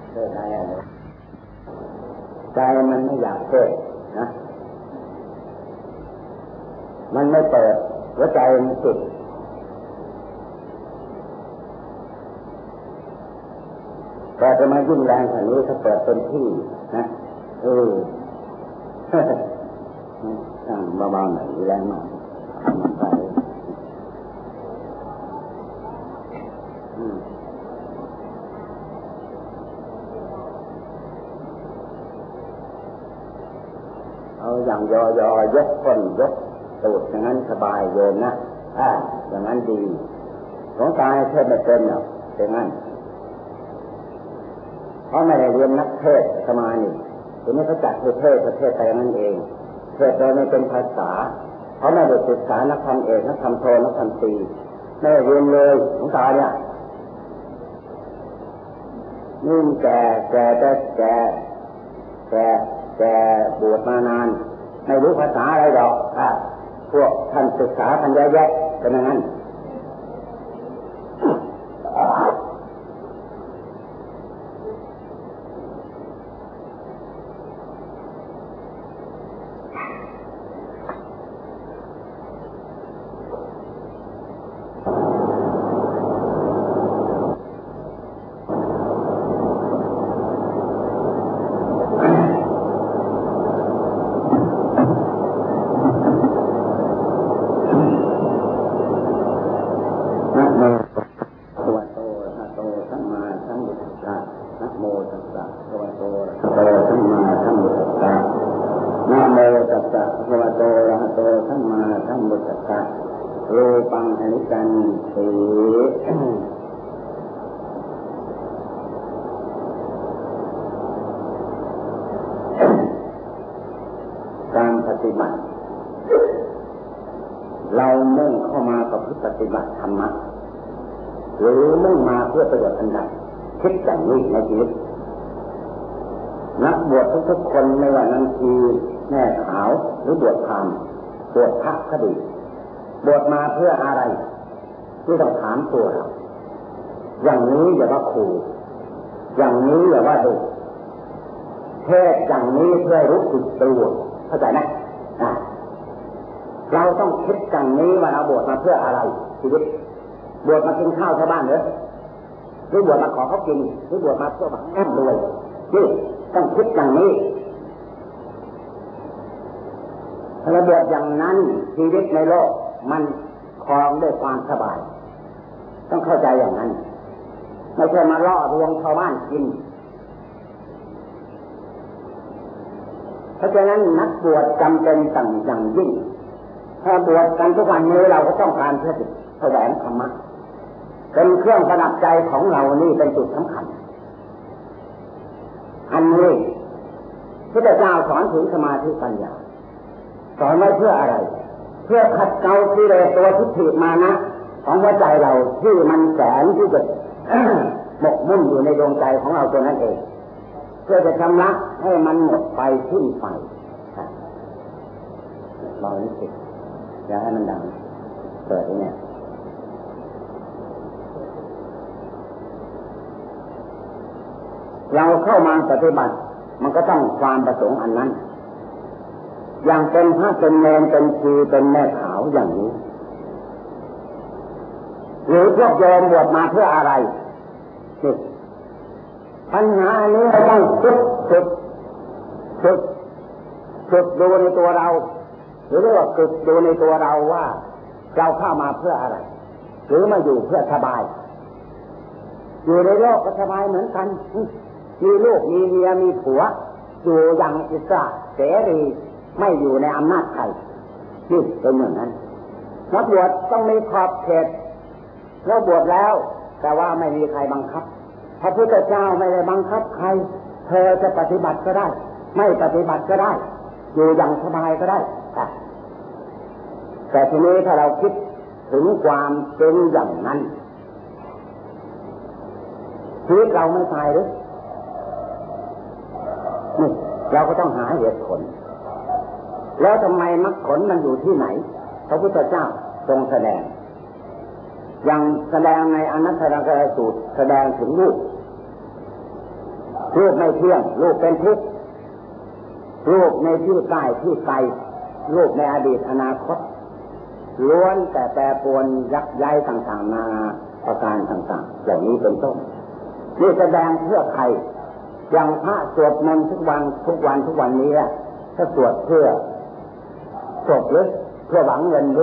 เทศได้อะไรใจมันไม่อยากเทศนะมันไม่เปิดหัวใจมันปิดแต่จะมายิ่งแรงกว่านี้ถ้าเปิดเป็นที่นะตั้งเบาๆหน่อยแรงมากมันไปเอาอย่างยอยกก้นยกตูดอย่างนั้นสบายโยมนะอย่างนั้นดีหลวงตาเทศไม่เป็นหรอกอย่างนั้นเพราะไม่ได้เรียนนักเทศสมานี่ทีนี้เขาจัดให้เทศประเทศไปนั่นเองเทศโดยไม่เป็นภาษาเพราะไม่ได้ศึกษานักธรรมเอกนักธรรมโทนักธรรมตรีไม่ได้เรียนเลยหลวงตาเนี่ยนุ่มแก่บวชมานานไม่รู้ภาษาอะไรหรอกพวกท่านศึกษาท่านเยอะแยะเป็นอย่างนั้นรูปังอนิจจังสีการปฏิบัติเรามุ่งเข้ามากับปฏิบัติธรรมะหรือมุ่งมาเพื่อประโยชน์อันใดคิดอย่างนี้ในชีวิตนักบวชทุกๆคนไม่ว่านั้นคือแม่ขาวหรือบวชพราหมณ์บวชพระก็ดีบวชมาเพื่ออะไรที่ต้องถามตัวเราอย่างนี้อย่าว่าครูอย่างนี้อย่าว่าดุเทศอย่างนี้เพื่อรู้สึกตัวเข้าใจไหมเราต้องคิดอย่างนี้ว่าเราบวชมาเพื่ออะไรชีวิตบวชมากินข้าวชาวบ้านเหรอหรือบวชมาขอเขากินหรือบวชมาเพื่อแบบแอมรวยนี่ต้องคิดอย่างนี้ถ้าเราบวชอย่างนั้นชีวิตในโลกมันครองด้วยความสบายต้องเข้าใจอย่างนั้นไม่ใช่มาล่อลวงชาวบ้านกินเพราะฉะนั้นนักบวชจำเป็นต่างอย่างยิ่งถ้าบวชกันทุกวันนี้เราก็ต้องการเพื่อแสวงธรรมะเป็นเครื่องประดับใจของเรานี่เป็นจุดสำคัญอันนี้พระเจ้าสอนถึงสมาธิปัญญาสอนไว้เพื่ออะไรเพื่อขัดเกลากิเลสตัวทิฏฐิมานะของหัวใจเราที่มันแสนที่จะหมกมุ่นอยู่ในดวงใจของเราตัวนั้นเองเพื่อจะชำระให้มันหมดไปสิ้นไปลองนิดสิอย่าให้มันดังเปิดเนี่ยเราเข้ามาปฏิบัติมันก็ต้องความประสงค์อันนั้นอย่างเป็นพระเป็นเนรเป็นชีเป็นแม่ขาวอย่างนี้หรือพวกโยมบวชมาเพื่ออะไรนี่ปัญหานี้เราต้องฝึกดูในตัวเราหรือว่าฝึกดูในตัวเราว่าเราเข้ามาเพื่ออะไรหรือมาอยู่เพื่อสบายอยู่ในโลกก็สบายเหมือนกันมีลูกมีเมียมีผัวอยู่อย่างอิสระเสรีไม่อยู่ในอำนาจใครนี่เป็นอย่างนั้นนักบวชต้องมีขอบเขตแล้วบวชแล้วแต่ว่าไม่มีใครบังคับพระพุทธเจ้าไม่ได้บังคับใครเธอจะปฏิบัติก็ได้ไม่ปฏิบัติก็ได้อยู่อย่างสบายก็ได้แต่ทีนี้ถ้าเราคิดถึงความเป็นอย่างนั้นชีวิตเราไม่ตายหรือนี่เราก็ต้องหาเหตุผลแล้วทำไมมรรคผลมันอยู่ที่ไหนพระพุทธเจ้าทรงแสดงอย่างแสดงในอนัตตลักษณสูตรแสดงถึงรูปรูปไม่เที่ยงรูปเป็นทุกข์รูปในที่ใกล้ที่ไกลรูปในอดีตอนาคตล้วนแต่แปรปรวนยักย้ายต่างๆนานาประการต่างๆอย่างนี้เป็นต้นนี่แสดงเพื่อใครอย่างพระสวดมนต์ทุกวันนี้ถ้าสวดเพื่อจบหรือเพื่อหวังเงินหรือ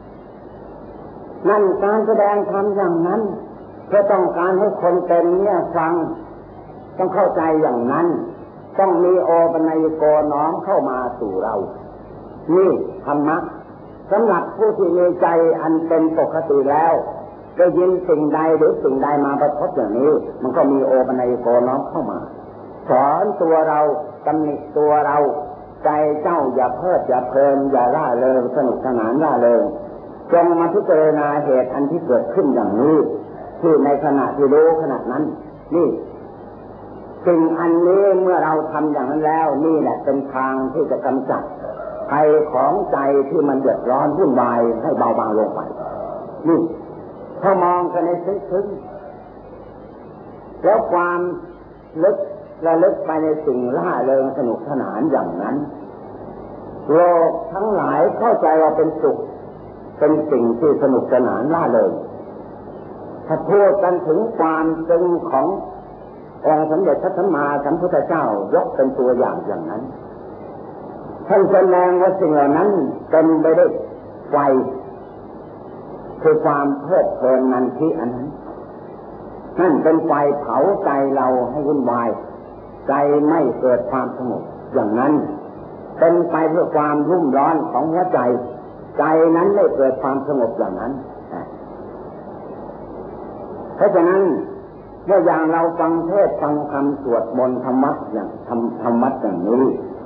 นั่นการแสดงธรรมอย่างนั้นเพื่อต้องการให้คนเป็นเนี่ยฟังต้องเข้าใจอย่างนั้นต้องมีโอปัญญิโกน้อมเข้ามาสู่เรานี่ธรรมะสำหรับผู้ที่มีใจอันเป็นปกติแล้วได้ยินสิ่งใดหรือสิ่งใดมาประทบอย่างนี้มันก็มีโอปัญญิโกน้อมเข้ามาสอนตัวเราตำหนิตัวเราใจเจ้าอย่าเพิดอย่าเพลินอย่าล่าเริงสนุกสนานล่าเริงจงมาพิจารณาเหตุอันที่เกิดขึ้นอย่างนี้ที่ในขณะที่รู้ขณะนั้นนี่สิ่งอันนี้เมื่อเราทำอย่างนั้นแล้วนี่แหละเป็นทางที่จะกำจัดภัยของใจที่มันเดือดร้อนวุ่นวายให้เบาบางลงไปนี่ถ้ามองกันในซึ้งๆแล้วความลึกระลึกไปในสิ่งล่าเริงสนุกสนานอย่างนั้นโลกทั้งหลายเข้าใจว่าเป็นสุขเป็นสิ่งที่สนุกสนานล่าเริงถ้าพูดกันถึงความจริงขององค์สมเด็จพระสัมมาสัมพุทธเจ้ายกเป็นตัวอย่างอย่างนั้นท่านแสดงว่าสิ่งเหล่านั้นเป็นไปด้วยไฟคือความเพลิดเพลินนันทิอันนั้นนั่นเป็นไฟเผาใจเราให้วุ่นวายใจไม่เกิดความสงบอย่างนั้นเป็นไปเพื่อความรุ่มร้อนของหัวใจใจนั้นไม่เกิดความสงบอย่างนั้นเพราะฉะนั้นเมื่ออย่างเราฟังเทศน์ฟังคำสวดมนต์ธรรมะอย่างธรรมะอย่างนี้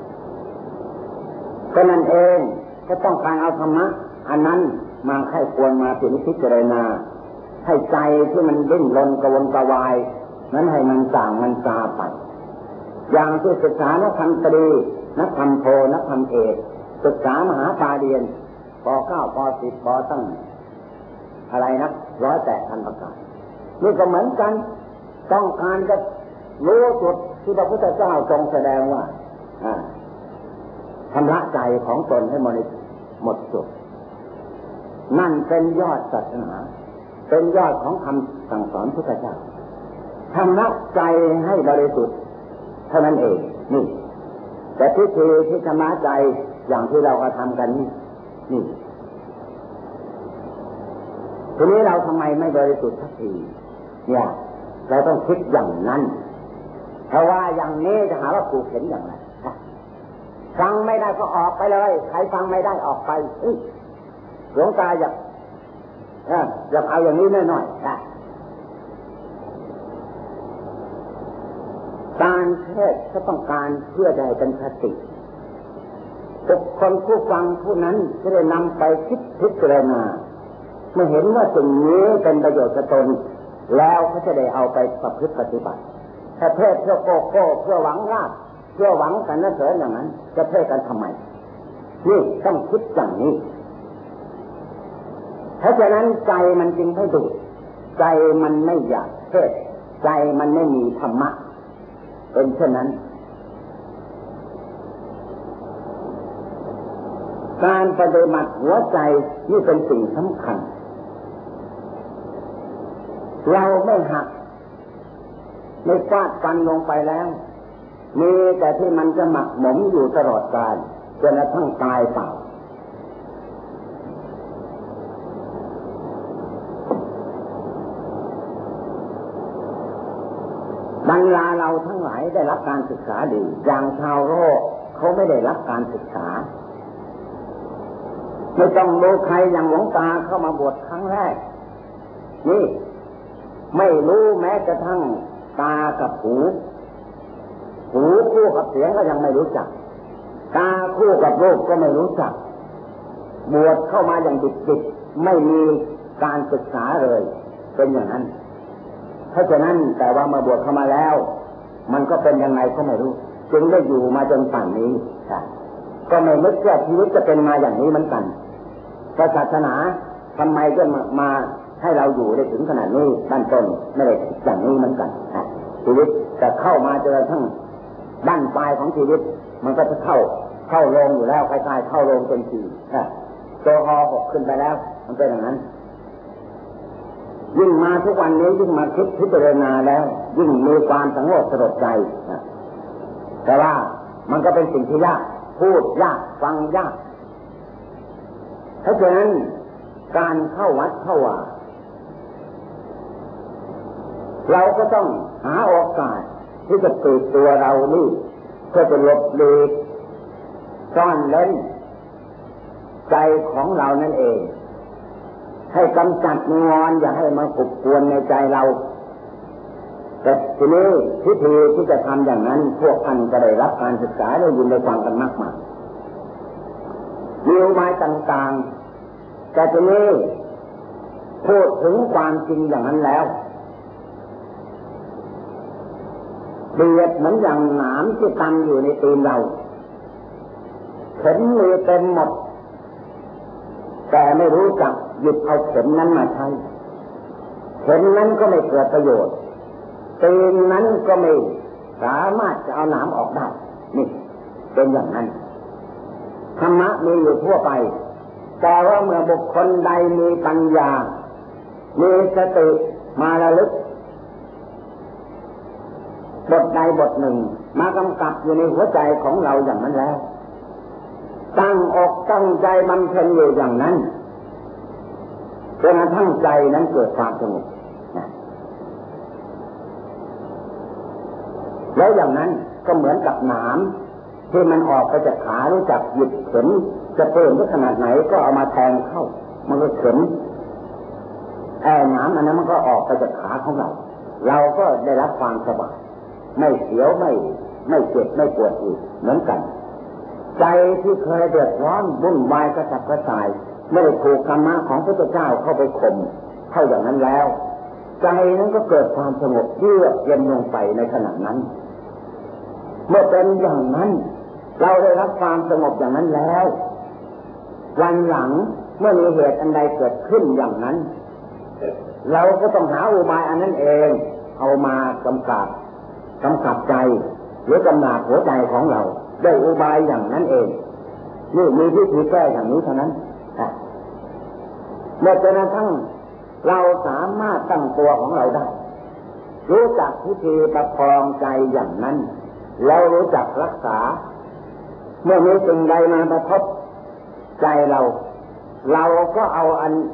ก็นั่นเองก็ต้องการเอาธรรมะอันนั้นมาให้ควรมาพิจารณาให้ใจที่มันดิ้นรนกระวนกระวายนั้นให้มันส่างมันซาไปอย่างที่ศึกษานักธรรมตรีนักธรรมโทนักธรรมเอกศึกษามหาปาเรียนป.9 ป.10 ป.ตั้งอะไรนะ108,000 ประการนี่ก็เหมือนกันต้องการจะรู้จุดที่พระพุทธเจ้าทรงแสดงว่าชำระใจของตนให้หมดจดนั่นเป็นยอดศาสนาเป็นยอดของคำสั่งสอนพุทธเจ้าชำระใจให้บริสุทธิ์เท่านั้นเองนี่แต่พิธีที่ชำระใจอย่างที่เราทำกันนี่ทีนี้เราทำไมไม่บริสุทธิ์สักทีเนี่ยเราต้องคิดอย่างนั้นเพราะว่าอย่างนี้จะหาว่าผูกเข็นอย่างไรฟังไม่ได้ก็ออกไปเลยใครฟังไม่ได้ออกไปหลวงตาอยากเอาอย่างนี้หน่อยๆได้การเทศน์ก็ต้องการเพื่อจะให้เป็นคติทุกคนผู้ฟังผู้นั้นจะได้นำไปคิดพิจารณาเมื่อเห็นว่าสิ่งนี้เป็นประโยชน์กับตนแล้วเขาจะได้เอาไปประพฤติปฏิบัติถ้าเทศเพื่อโกโก้เพื่อหวังลาภเพื่อหวังสรรเสริญอย่างนั้นจะเทศกันทำไมนี่ต้องคิดอย่างนี้เพราะฉะนั้นใจมันจึงไม่ดุใจมันไม่อยากเทศใจมันไม่มีธรรมะเป็นเช่นนั้นการปฏิบัติหัวใจนี่เป็นสิ่งสำคัญเราไม่หักไม่ฟาดฟันลงไปแล้วมีแต่ที่มันจะหมักหมมอยู่ตลอดกาลจนกระทั่งตายเปล่าบรรดาเราทั้งหลายได้รับการศึกษาดีอย่างชาวโลกเขาไม่ได้รับการศึกษาไม่ต้องรู้ใครอย่างหลวงตาเข้ามาบวชครั้งแรกนี่ไม่รู้แม้กระทั่งตากับหูคู่กับเสียงก็ยังไม่รู้จักตาคู่กับรูปก็ไม่รู้จักบวชเข้ามาอย่างดิบๆไม่มีการศึกษาเลยเป็นอย่างนั้นเพราะฉะนั้นแต่ว่ามาบวชเข้ามาแล้วมันก็เป็นยังไงก็ไม่รู้จึงได้อยู่มาจนป่านนี้ก็ไม่นึกว่าชีวิตจะเป็นมาอย่างนี้เหมือนกันศาสนาทำไมก็มาให้เราอยู่ได้ถึงขนาดนี้ด้านต้นไม่ได้อย่างนี้เหมือนกันชีวิตแต่เข้ามาจนกระทั่งด้านปลายของชีวิตมันก็จะเข้าลงอยู่แล้วคล้ายๆเข้าลงเป็นทีตัวหกขึ้นไปแล้วมันเป็นอย่างนั้นยิ่งมาทุกวันนี้ยิ่งมาคิดพิจารณาแล้วยิ่งมีความสังเวชสลดใจแต่ว่ามันก็เป็นสิ่งที่ยากพูดยากฟังยากเพราะฉะนั้นการเข้าวัดเข้าว่าเราก็ต้องหาโอกาสที่จะปลีกตัวเรานี่เพื่อจะหลบหลีกซ่อนเร้นใจของเรานั่นเองให้กำจัดงอนอย่าให้มันกุกวนในใจเราแต่ทีนี้พิธีที่จะทำอย่างนั้นพวกท่านก็ได้รับการศึกษาได้ยินได้ฟังกันมากมายมีอุบายต่างๆแต่ทีนี้พูดถึงความจริงอย่างนั้นแล้วเบียดเหมือนอย่างหนามที่ตำอยู่ในตีนเราเข็มมีเต็มหมดแต่ไม่รู้จักหยิบเอาเข็มนั้นมาใช้เข็มนั้นก็ไม่เกิดประโยชน์ตีนนั้นก็ไม่สามารถจะเอาหนามออกได้นี่เป็นอย่างนั้นธรรมะมีอยู่ทั่วไปแต่ว่าเมื่อบุคคลใดมีปัญญามีสติมาระลึกบทใดบทหนึ่งมากำกับอยู่ในหัวใจของเราอย่างนั้นแล้วตั้งอกตั้งใจบำเพ็ญอยู่อย่างนั้นจนกระทั่งใจนั้นเกิดความสงบแล้วอย่างนั้นก็เหมือนกับหนามที่มันออกไปจากขารู้จักหยิบเข็มจะเพิ่มขนาดไหนก็เอามาแทงเข้ามันก็เข็มหนามอันนั้นมันก็ออกไปจากขาของเราเราก็ได้รับความสบายไม่เสียวไม่เจ็บไม่ปวดอีกเหมือนกันใจที่เคยเดือดร้อนวุ่นวายกระสับกระส่ายไม่ได้ถูกธรรมะของพระพุทธเจ้าเข้าไปข่มเข้าอย่างนั้นแล้วใจนั้นก็เกิดความสงบเยือกเย็นลงไปในขณะนั้นเมื่อเป็นอย่างนั้นเราได้รับความสงบอย่างนั้นแล้ววันหลังเมื่อมีเหตุอันใดเกิดขึ้นอย่างนั้นเราก็ต้องหาอุบายอันนั้นเองเอามากำกับใจหรือกำนาบหัวใจของเราได้อุบายอย่างนั้นเองนี่มีวิธีแก้อย่างนี้เท่านั้นเมื่อจนกระทั่งเราสามารถตั้งตัวของเราได้รู้จักวิธีประคองใจอย่างนั้นแล้วรู้จักรักษาเมื่อมีสิ่งใดมากระทบใจเราก็เอา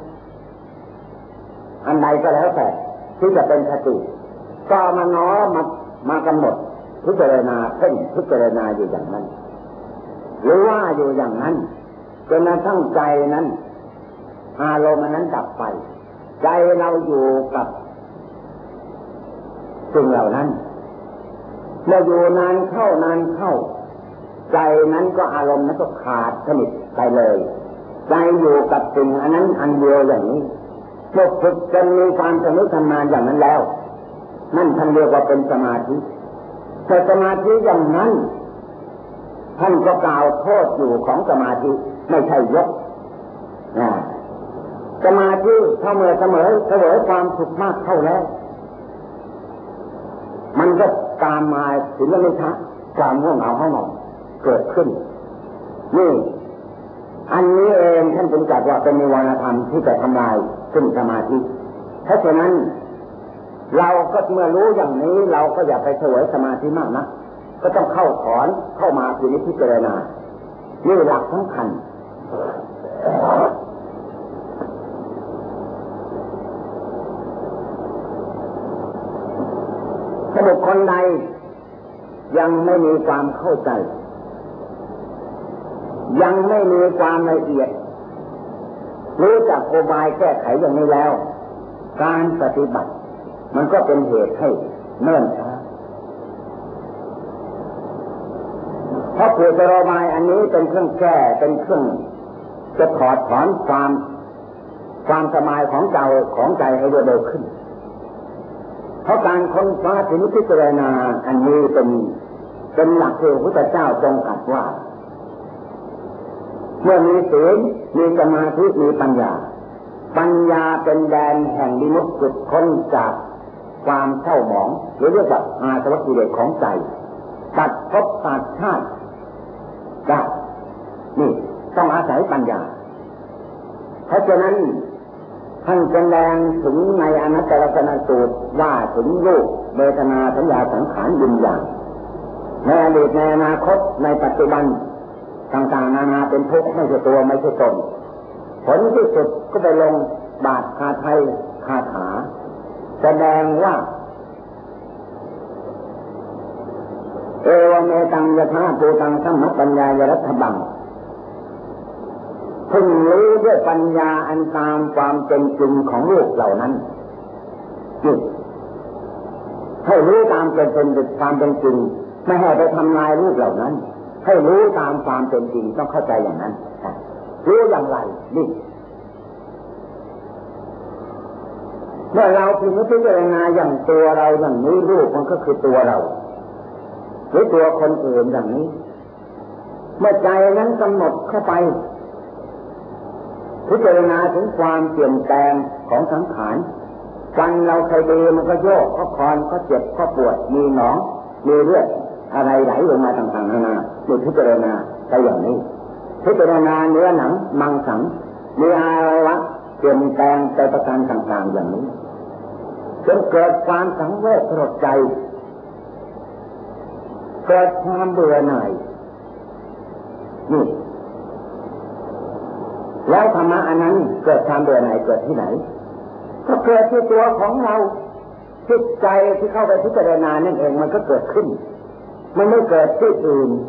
อันใดก็แล้วแต่ที่จะเป็นคติก็มาน้อมากำหนดพิจารณาเพ่งพิจารณาอยู่อย่างนั้นหรือว่าอยู่อย่างนั้นจนกระทั่งใจนั้นอารมณ์นั้นดับไปใจเราอยู่กับสิ่งเหล่านั้นเมื่ออยู่นานเข้าใจนั้นก็อารมณ์นั้นก็ขาดสนิทไปเลยใจอยู่กับสิ่งอันนั้นอันเดียวอย่างนี้เมื่อฝึกจนมีความชำนิชำนาญอย่างนั้นแล้วนั่นท่านเรียกว่าเป็นสมาธิแต่สมาธิอย่างนั้นท่านก็กล่าวโทษอยู่ของสมาธิไม่ใช่ยกสมาธิถ้าเมื่อเสมอความสุขมากเข้าแล้วมันก็ตามมาถึงนิทะความง่วงเหงาห้องนอนเกิดขึ้นนี่อันนี้เองท่านจึงจัดว่าเป็นนิวรณธรรมที่จะทำลายซึ่งสมาธิเพราะฉะนั้นเราก็เมื่อรู้อย่างนี้เราก็อย่าไปเสวยสมาธิมากนะก็ต้องเข้าถอนเข้ามาพิจารณานี่หลักสำคัญถ้าบุคคลใดยังไม่มีความเข้าใจยังไม่มีความละเอียดรู้จักอุบายแก้ไขอย่างนี้แล้วการปฏิบัติมันก็เป็นเหตุให้เนิ่นช้าเพราะอุบายอันนี้เป็นเครื่องแก้เป็นเครื่องจะถอดถอนความสบายของใจให้เร็วขึ้นเพราะการค้นคว้าถึงพิจารณาอันนี้เป็นหลักที่พระพุทธเจ้าทรงตรัสว่าเมื่อมีศีลมีสมาธิมีปัญญาเป็นแดนแห่งวิมุตติจุดพ้นจากความเศร้าหมองหรือเรียกว่าอาสวะกิเลสของใจตัดภพตัดชาติได้นี่ต้องอาศัยปัญญาเพราะฉะนั้นท่านแสดงถึงในอนัตตลักษณสูตรว่าถึงรูปเวทนาสัญญาสังขารวิญญาณในอดีตในอนาคตในปัจจุบันต่างๆนานาเป็นทุกข์ไม่ใช่ตัวไม่ใช่ตนผลที่สุดก็ไปลงบาทคาไทยคาถาแสดงว่าเอวเมตังยถาภูตังสัมมปัญญายรัตถบังพึงรู้ด้วยปัญญาอันตามความเป็นจริงของรูปเหล่านั้นจิตให้รู้ตามเป็นความเป็นจริงไม่ให้ไปทำลายรูปเหล่านั้นให้รู้ตามความเป็นจริงต้องเข้าใจอย่างนั้นรู้อย่างไรนี่เมื่อเราพิจารณาอย่างตัวเราอย่างนี้รูปมันก็คือตัวเราหรือตัวคนอื่นอย่างนี้เมื่อใจนั้นกำหนดเข้าไปพิจารณาถึงความเปลี่ยนแปลงของสังขารฟันเราเคยดีมันก็โยกก็คลอนก็เจ็บก็ปวดมีหนองมีเลือดอะไรไหลลงมาต่างๆนานาพิจารณาไปอย่างนี้พิจารณาเนื้อหนังมังสังมีอวัยวะเปลี่ยนแปลงไปประการต่างๆอย่างนี้จนเกิดความสังเวชสลดใจเกิดความเบื่อหน่ายนี่แล้วธรรมะอันนั้นเกิดความเบื่อหน่ายเกิดที่ไหนก็เกิดที่ตัวของเราจิตใจที่เข้าไปพิจารณานั่นเองมันก็เกิดขึ้นมันไม่เกิดที่อื่น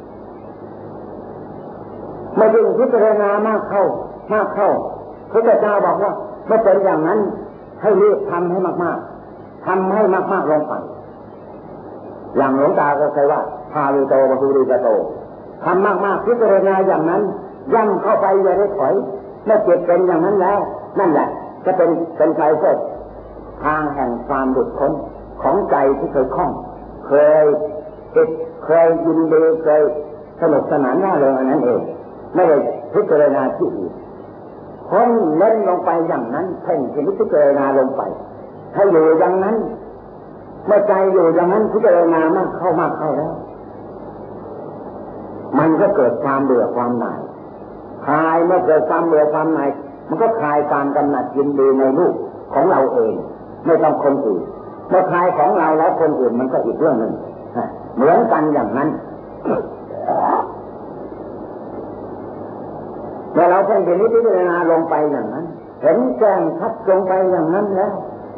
เมื่อยิ่งพิจารณามากเข้าพระพุทธเจ้าบอกว่าเมื่อเป็นอย่างนั้นให้รีบทำให้มากๆทำให้มากๆลงไปอย่างหลวงตาก็เคยว่าพาลิโตปทุริกโตทำมากๆพิจารณาอย่างนั้นย่ำเข้าไปอย่าได้ถอยเมื่อเกิดเป็นอย่างนั้นแล้วนั่นแหละจะเป็นไฟเสดทางแห่งความหลุดพ้นของใจที่เคยคล่องเคยติดเคยยินดีเคยสนุกสนานน่าเริงอันนั้นเองไม่ได้พิจารณาที่อื่นพ้นเล่นลงไปอย่างนั้นเพ่งพิจารณาลงไปถ้าอยู่อย่างนั้นเมื่อใจอยู่อย่างนั้นพิจารณามากเข้แล้วมันก็เกิดความเบื่อความหน่ายคลายเมื่อเกิดความเบื่อความหน่ายมันก็คลายการกำหนัดยินดีในรูปของเราเองไม่ต้องคนอื่นเมื่อคลายของเราแล้วคนอื่นมันก็อีกเรื่องหนึ่งเหมือนกันอย่างนั้นเมื่อเราเพ่งพิจารณาลงไปอย่างนั้นเห็นแจ้งชัดลงไปอย่างนั้นแล้ว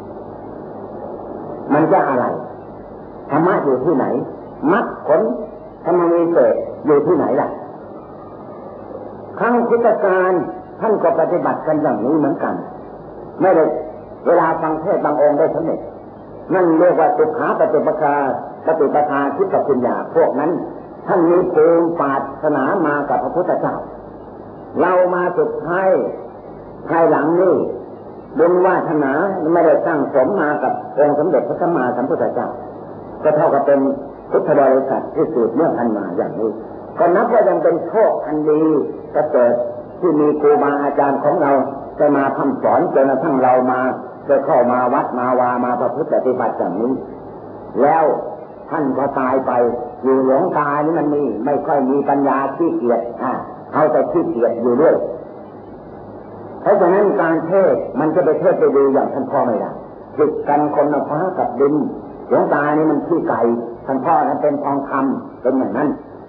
มันจะอะไรธรรมะอยู่ที่ไหนมรรคผลธรรมวิเศษอยู่ที่ไหนล่ะครั้งพุทธกาลท่านก็ปฏิบัติกันอย่างนี้เหมือนกันไม่ได้เวลาฟังเทศน์บางองค์ได้สำเร็จนั่นเรียกว่าสุขาปฏิปทาทิฏฐปัญญาพวกนั้นท่านมีภูมิปรารถนามากับพระพุทธเจ้าเรามาสุดท้ายภายหลังนี้บุญวาสนาไม่ได้สร้างสมมากับองค์สมเด็จพระสัมมาสัมพุทธเจ้าก็เท่ากับเป็นพุทธบริษัทที่สืบเนื่องกันมาอย่างนี้ก็นับว่ายังเป็นโชคอันดีประเสริฐที่มีครูบาอาจารย์ของเราได้มาทำสอนจนกระทั่งเรามาได้เข้ามาวัดมาวามาประพฤติปฏิบัติอย่างนี้แล้วท่านก็ตายไปอยู่หลงตานี่มันมีไม่ค่อยมีปัญญาขี้เกียจเอาแต่ขี้เกียจอยู่ด้วยเพราะฉะนั้นการเทศมันจะไปเทศไปดูอย่างท่านพ่อไม่ได้จิตกันคนละฟ้ากับดินหลวงตานี่มันขี้ไก่ท่านพ่อนั้นเป็นทองคำเป็นอย่างนั้น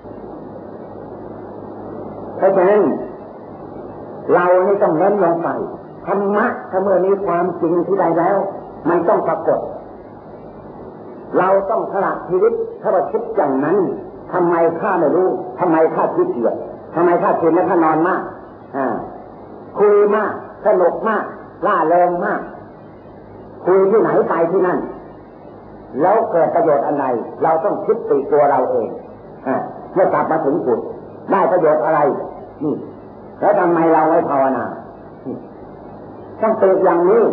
เพราะฉะนั้นเรานี่ต้องเน้นลงไปธรรมะถ้าเมื่อมีความจริงที่ใดแล้วมันต้องปรากฏเราต้องสละชีวิตถ้าเราคิดอย่างนั้นทำไมข้าไม่รู้ทำไมข้าขี้เกียจทำไมข้ากินแล้วข้านอนมากคุยมากสนุกมากล่าเริงมากคุยที่ไหนไปที่นั่นแล้วเกิดประโยชน์อะไรเราต้องคิดติตัวเราเองเมื่อกลับมาถึงจุดได้ประโยชน์อะไรนี่แล้วทำไมเราไม่ภาวนาต้องติอย่างนี้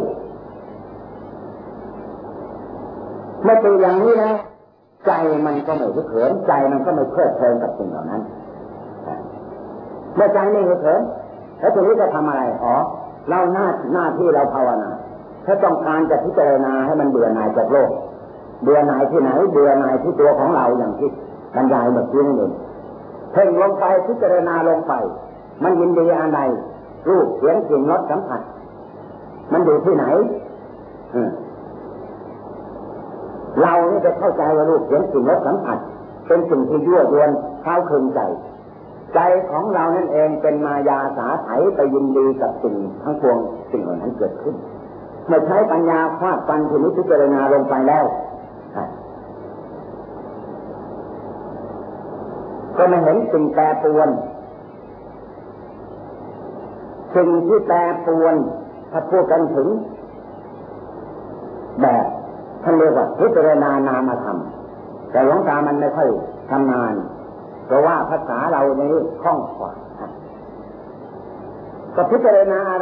เมื่อติอย่างนี้นะใจมันก็ไม่เขินใจมันก็ไม่เพลิดเพลินกับสิ่งเหล่านั้นเมื่อใจไม่เขินแล้วทีนี้จะทำอะไรเราหน้าที่เราภาวนาถ้าต้องการจะพิจารณาให้มันเบื่อหน่ายจากโลกเบื่อหน่ายที่ไหนเบื่อหน่ายที่ตัวของเราอย่างที่บรรยายเมื่อกี้นี่เพ่งลงไปพิจารณาลงไปมันยินดีอะไรรูปเสียงกลิ่นรสสัมผัสมันอยู่ที่ไหนเรานี่จะเข้าใจว่ารูปเสียงกลิ่นรสสัมผัสเป็นสิ่งที่ยั่วยวนเท้าคืนใจของเรานั่นเองเป็นมายาสาไถไปยินดีกับสิ่งทั้งปวงสิ่งเหล่านั้นเกิดขึ้นเมื่อใช้ปัญญาฟาดฟันพิจารณาลงไปแล้วก็ไม่เห็นสิ่งแปรปรวนสิ่งที่แปรปรวนถ้าพูดกันถึงแบบท่านเรียกว่าพิจารณานามธรรมแต่หลวงตามันไม่ค่อยทำงานเพราะว่าภาษาเรานี้คล่องกว่าก็พิจารณาอะไร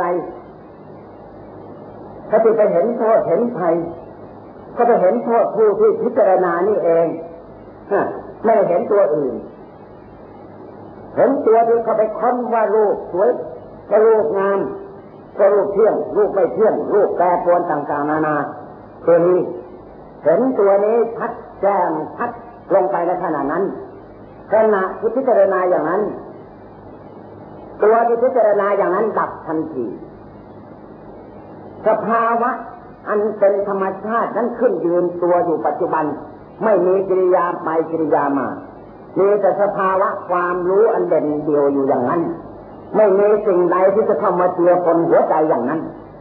ถ้าไปเห็นโทษเห็นภัยก็จะเห็นโทษผู้ที่พิจารณานี่เองไม่เห็นตัวอื่นเห็นตัวที่เขาไปค้นว่ารูปสวยก็รูปงามก็รูปเที่ยงรูปไม่เที่ยงรูปแปรปรวนต่างๆนานาตัวนี้เห็นตัวนี้ชัดแจ้งชัดลงไปในขณะนั้นขณะที่พิจารณาอย่างนั้นตัวที่พิจารณาอย่างนั้นดับทันทีสภาวะอันเป็นธรรมชาตินั้นขึ้นยืนตัวอยู่ปัจจุบันไม่มีกิริยาไปกิริยามามีแต่สภาวะความรู้อันเด่นเดียวอยู่อย่างนั้นไม่มีสิ่งใดที่จะเข้ามาเจือปนหัวใจอย่างนั้น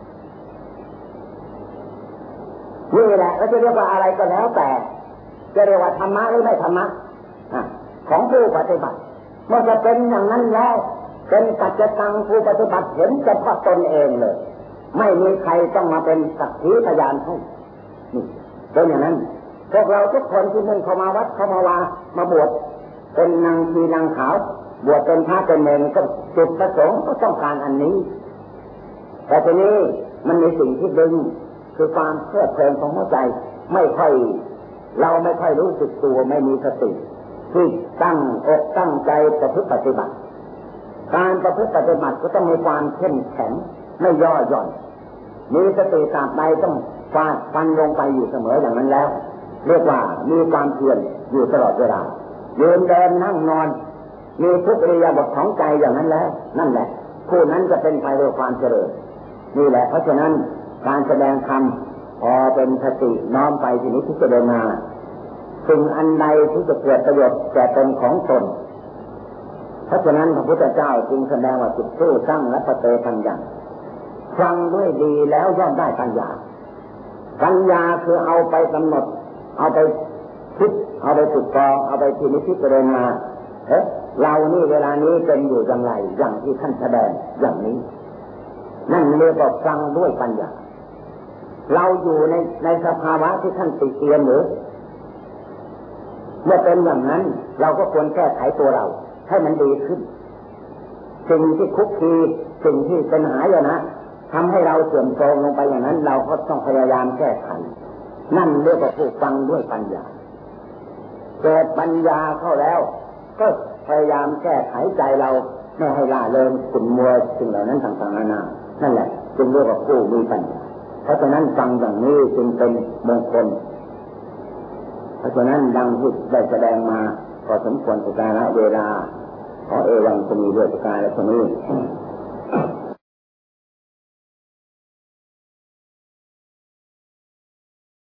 นี่แหละก็จะเรียกว่าอะไรก็แล้วแต่จะเรียกว่าธรรมะหรือไม่ธรรมะของผู้ปฏิบัติเมื่อจะเป็นอย่างนั้นแล้วเป็นปัจจตังผู้ปฏิบัติเห็นเฉพาะตนเองเลยไม่มีใครต้องมาเป็นสักขีพยานให้นี่เป็นอย่างนั้นพวกเราทุกคนที่มุ่งเข้ามาวัดเข้ามามาบวชเป็นนางชีนางขาวบวชเป็นพระเป็นเนรก็จุดประสงค์ก็ต้องการอันนี้แต่ทีนี้มันมีสิ่งที่ดึงคือความเพลิดเพลินของหัวใจเราไม่ค่อยรู้สึกตัวไม่มีสติที่ตั้งอกตั้งใจประพฤติปฏิบัติการประพฤติปฏิบัติก็ต้องมีความเข้มแข็งไม่ย่อหย่อนมีสติตามใดต้องฟาดฟันลงไปอยู่เสมออย่างนั้นแล้วเรียกว่ามีความเพียรอยู่ตลอดเวลายืนเดินนั่งนอนมีทุกอิริยาบถของใจอย่างนั้นแล้วนั่นแหละผู้นั้นจะเป็นไปด้วยความเจริญนี่แหละเพราะฉะนั้นการแสดงธรรมพอเป็นสติน้อมไปที่นี้พิจารณาสิ่งอันใดที่จะเกิดประโยชน์แก่ตนของตนเพราะฉะนั้นพระพุทธเจ้าจึงแสดงว่าจิตผู้ตั้งและปเตปัญญาฟังด้วยดีแล้วย่อมได้ปัญญาคือเอาไปกำหนดเอาไปคิดเอาไปฝึกกองเอาไปพิจารณาเรานี่เวลานี้เป็นอยู่อย่างไรอย่างที่ท่านแสดงอย่างนี้นั่นเรียกว่าฟังด้วยปัญญาเราอยู่ในสภาวะที่ท่านติเตียนหรือเมื่อเป็นอย่างนั้นเราก็ควรแก้ไขตัวเราให้มันดีขึ้นสิ่งที่คุกคีสิ่งที่เป็นหายนะทำให้เราเสื่อมโทรมลงไปอย่างนั้นเราก็ต้องพยายามแก้ไขนั่นเรียกว่าผู้ฟังด้วยปัญญาเกิดปัญญาเข้าแล้วก็พยายามแก้ไขใจเราไม่ให้ล่าเริงขุ่นมัวสิ่งเหล่านั้นต่างๆนานานั่นแหละจึงเรียกว่าผู้มีปัญญาเพราะฉะนั้นฟังอย่างนี้จึงเป็นมงคลเพราะฉะนั้นดังที่ได้แสดงมาพอสมควรกับกาลเวลาขอเอวังจะมีด้วยประการและชนี้